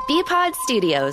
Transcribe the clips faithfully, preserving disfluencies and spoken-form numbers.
B-Pod Studios.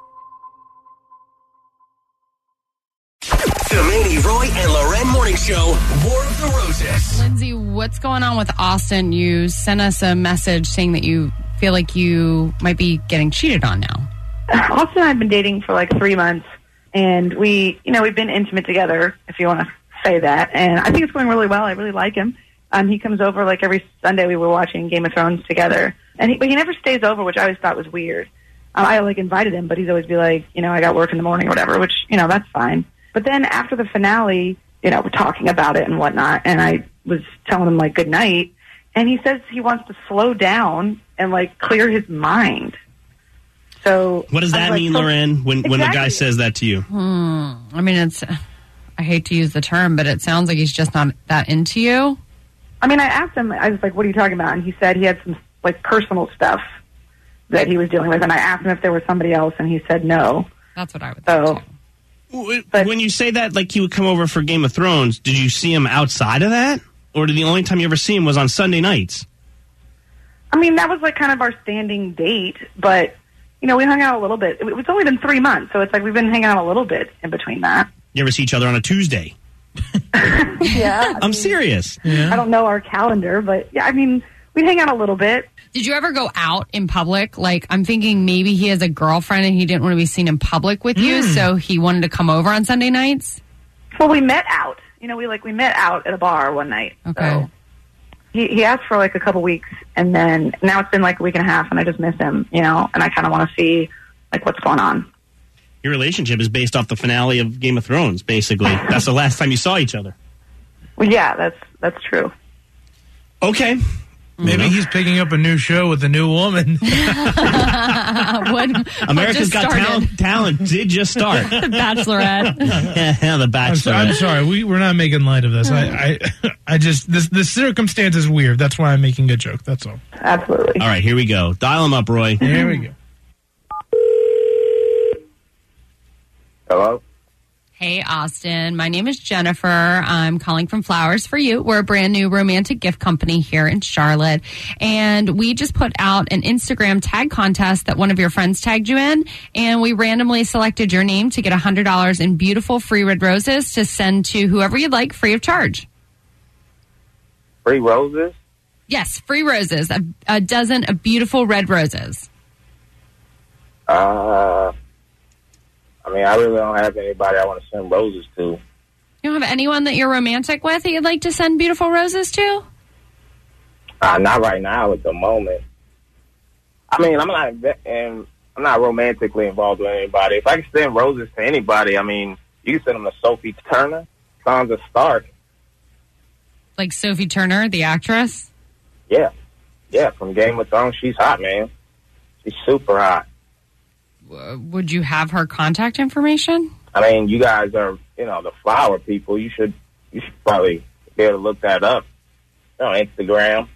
The Manny, Roy, and Loren Morning Show, War of the Roses. Lindsay, what's going on with Austin? You sent us a message saying that you feel like you might be getting cheated on now. Austin and I have been dating for like three months, and we, you know, we've been intimate together, if you want to say that, and I think it's going really well. I really like him. Um, he comes over like every Sunday. We were watching Game of Thrones together, and he, but he never stays over, which I always thought was weird. Um, I like invited him, but he'd always be like, you know, I got work in the morning or whatever, which, you know, that's fine. But then after the finale, you know, we're talking about it and whatnot, and I was telling him like good night, and he says he wants to slow down and like clear his mind. So what does that like, mean, so, Loren, when exactly. when the guy says that to you? Hmm. I mean, it's, I hate to use the term, but it sounds like he's just not that into you. I mean, I asked him, I was like, what are you talking about? And he said he had some, like, personal stuff that he was dealing with. And I asked him if there was somebody else, and he said no. That's what I would so, think, too. But, when you say that, like, he would come over for Game of Thrones, did you see him outside of that? Or did the only time you ever see him was on Sunday nights? I mean, that was, like, kind of our standing date. But, you know, we hung out a little bit. It was only been three months, so it's like we've been hanging out a little bit in between that. You ever see each other on a Tuesday? Yeah. I I'm mean, serious. Yeah. I don't know our calendar, but yeah, I mean, we'd hang out a little bit. Did you ever go out in public? Like, I'm thinking maybe he has a girlfriend and he didn't want to be seen in public with you, Mm. so he wanted to come over on Sunday nights? Well, we met out. You know, we like we met out at a bar one night. Okay. So he he asked for like a couple weeks, and then now it's been like a week and a half, and I just miss him. You know, and I kind of want to see like what's going on. Your relationship is based off the finale of Game of Thrones, basically. That's the last time you saw each other. Well, yeah, that's that's true. Okay. Maybe Mm-hmm. he's picking up a new show with a new woman. what, America's what Got Talent, talent did just start. The Bachelorette. Yeah, the I'm, so, Bachelorette. I'm sorry, we, we're not making light of this. I, I, I just this this circumstance is weird. That's why I'm making a joke. That's all. Absolutely. All right, here we go. Dial him up, Roy. Here we go. Hello? Hey, Austin. My name is Jennifer. I'm calling from Flowers for You. We're a brand new romantic gift company here in Charlotte. And we just put out an Instagram tag contest that one of your friends tagged you in. And we randomly selected your name to get one hundred dollars in beautiful free red roses to send to whoever you'd like free of charge. Free roses? Yes, free roses. A, a dozen of beautiful red roses. Uh... I mean, I really don't have anybody I want to send roses to. You don't have anyone that you're romantic with that you'd like to send beautiful roses to? Uh, not right now at the moment. I mean, I'm not and I'm not romantically involved with anybody. If I can send roses to anybody, I mean, you can send them to Sophie Turner, Sansa Stark. Like Sophie Turner, the actress? Yeah. Yeah, from Game of Thrones. She's hot, man. She's super hot. Would you have her contact information? I mean, you guys are, you know, the flower people. You should, you should probably be able to look that up on Instagram.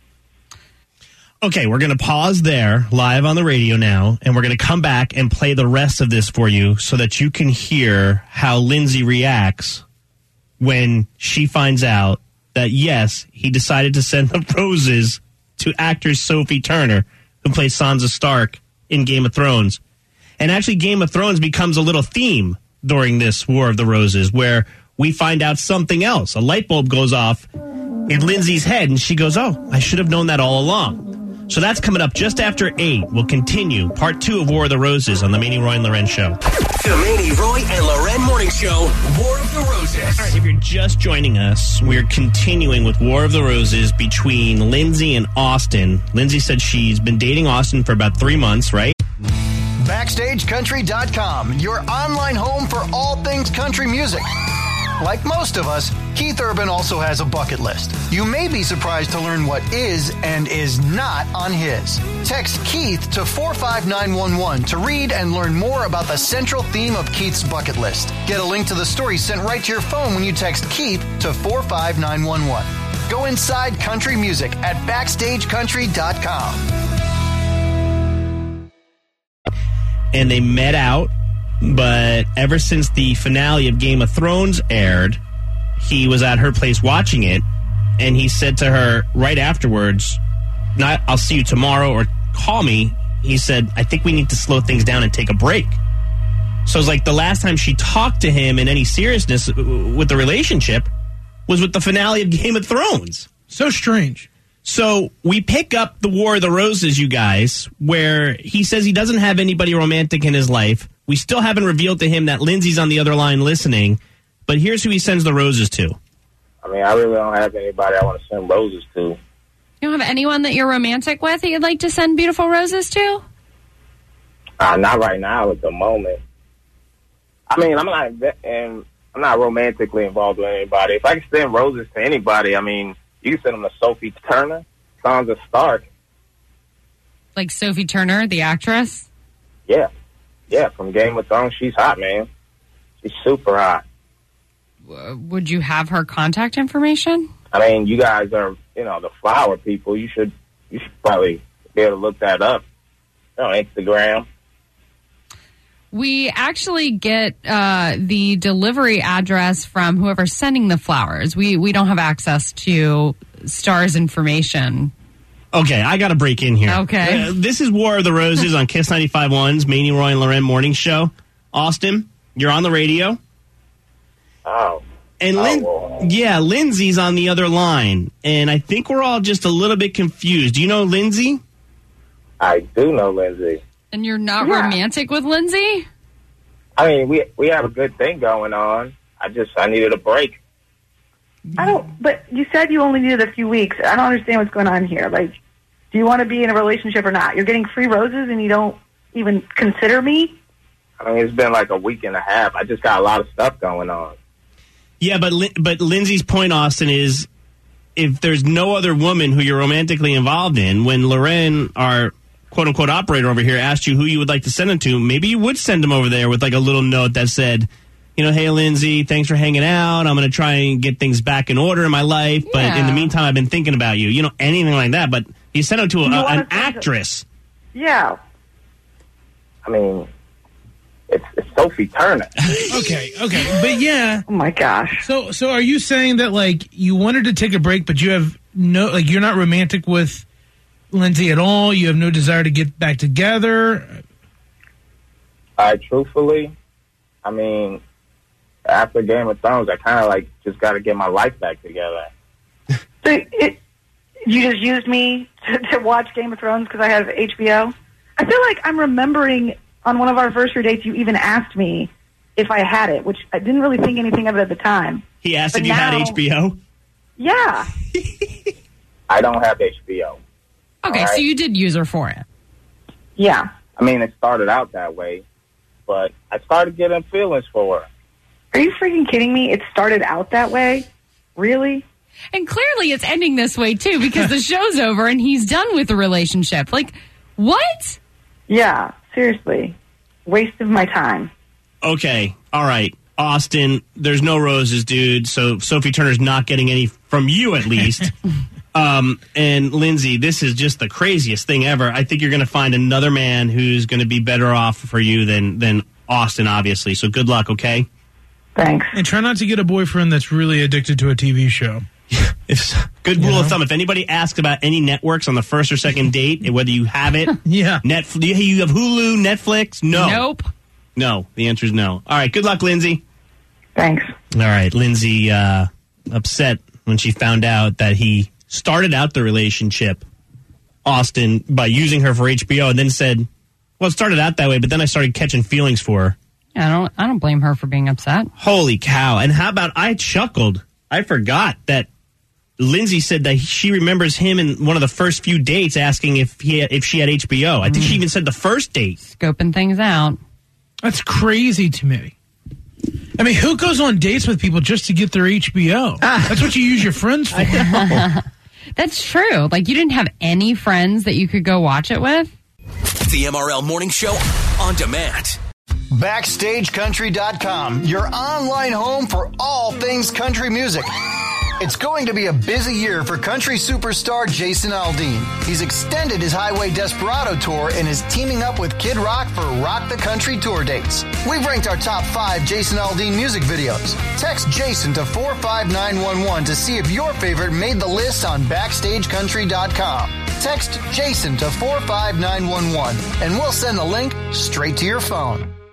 Okay, we're going to pause there live on the radio now, and we're going to come back and play the rest of this for you so that you can hear how Lindsay reacts when she finds out that, yes, he decided to send the roses to actress Sophie Turner, who plays Sansa Stark in Game of Thrones. And actually, Game of Thrones becomes a little theme during this War of the Roses, where we find out something else. A light bulb goes off in Lindsay's head, and she goes, oh, I should have known that all along. So that's coming up just after eight. We'll continue part two of War of the Roses on the Manny, Roy, and Loren Show. The Manny, Roy, and Loren Morning Show, War of the Roses. All right, if you're just joining us, we're continuing with War of the Roses between Lindsay and Austin. Lindsay said she's been dating Austin for about three months, right? Backstage Country dot com, your online home for all things country music. Like most of us, Keith Urban also has a bucket list. You may be surprised to learn what is and is not on his. Text Keith to four five nine one one to read and learn more about the central theme of Keith's bucket list. Get a link to the story sent right to your phone when you text Keith to four five nine one one. Go inside country music at Backstage Country dot com. And they met out, but ever since the finale of Game of Thrones aired, he was at her place watching it, and he said to her right afterwards, "Not, I'll see you tomorrow or call me he said, I think we need to slow things down and take a break. So it's like the last time she talked to him in any seriousness with the relationship was with the finale of Game of Thrones. So strange. So we pick up the War of the Roses, you guys, where he says he doesn't have anybody romantic in his life. We still haven't revealed to him that Lindsay's on the other line listening, but here's who he sends the roses to. I mean, I really don't have anybody I want to send roses to. You don't have anyone that you're romantic with that you'd like to send beautiful roses to? Uh, not right now at the moment. I mean, I'm not and I'm not romantically involved with anybody. If I can send roses to anybody, I mean, you can send them to Sophie Turner, Sansa Stark. Like Sophie Turner, the actress? Yeah. Yeah, from Game of Thrones. She's hot, man. She's super hot. Uh, would you have her contact information? I mean, you guys are, you know, the flower people. You should you should probably be able to look that up. You know, Instagram. We actually get uh, the delivery address from whoever's sending the flowers. We we don't have access to Star's information. Okay, I got to break in here. Okay. Uh, this is War of the Roses on Kiss ninety-five point one's Manny, Roy, and Loren morning show. Austin, you're on the radio. Oh. And Lin- oh, well. yeah, Lindsay's on the other line. And I think we're all just a little bit confused. Do you know Lindsay? I do know Lindsay. And you're not Yeah. romantic with Lindsay? I mean, we we have a good thing going on. I just, I needed a break. I don't, but you said you only needed a few weeks. I don't understand what's going on here. Like, do you want to be in a relationship or not? You're getting free roses and you don't even consider me? I mean, it's been like a week and a half. I just got a lot of stuff going on. Yeah, but Lin- but Lindsay's point, Austin, is if there's no other woman who you're romantically involved in, when Loren, our quote-unquote operator over here, asked you who you would like to send him to, maybe you would send him over there with like a little note that said, you know, hey, Lindsay, thanks for hanging out. I'm going to try and get things back in order in my life. But Yeah. in the meantime, I've been thinking about you. You know, anything like that. But you sent him to a, You wanna an send it- actress. Yeah. I mean, it's, it's Sophie Turner. Okay, okay. But yeah, Oh, my gosh. so so are you saying that, like, you wanted to take a break, but you have no, like, you're not romantic with Lindsay at all? You have no desire to get back together? I truthfully, I mean, after Game of Thrones, I kind of like just got to get my life back together. So it, you just used me to, to watch Game of Thrones because I have H B O? I feel like I'm remembering on one of our first dates you even asked me if I had it, which I didn't really think anything of it at the time. He asked But if you had now- H B O. Yeah. I don't have H B O. Okay, All so right. you did use her for it. Yeah. I mean, it started out that way, but I started getting feelings for her. Are you freaking kidding me? It started out that way? Really? And clearly it's ending this way, too, because the show's over and he's done with the relationship. Like, what? Yeah. Seriously. Waste of my time. Okay, all right. Austin, there's no roses, dude. So Sophie Turner's not getting any from you, at least. um, and Lindsay, this is just the craziest thing ever. I think you're going to find another man who's going to be better off for you than than Austin, obviously. So good luck, okay? Thanks. And try not to get a boyfriend that's really addicted to a T V show. If, good rule of thumb. If anybody asks about any networks on the first or second date, whether you have it, Yeah. Netflix, you have Hulu, Netflix, no. Nope. No. The answer is no. All right, good luck, Lindsay. Thanks. All right, Lindsay uh, upset when she found out that he started out the relationship, Austin, by using her for H B O, and then said, well, it started out that way, but then I started catching feelings for her. I don't I don't blame her for being upset. Holy cow. And how about I chuckled. I forgot that Lindsay said that she remembers him in one of the first few dates asking if he had, if she had H B O. I think she even said the first date. Scoping things out. That's crazy to me. I mean, who goes on dates with people just to get their H B O? That's what you use your friends for. That's true. Like, you didn't have any friends that you could go watch it with? The M R L Morning Show on demand. Backstage Country dot com, your online home for all things country music. It's going to be a busy year for country superstar Jason Aldean. He's extended his Highway Desperado tour and is teaming up with Kid Rock for Rock the Country tour dates. We've ranked our top five Jason Aldean music videos. Text Jason to four five nine one one to see if your favorite made the list on Backstage Country dot com. Text Jason to four five nine one one and we'll send the link straight to your phone.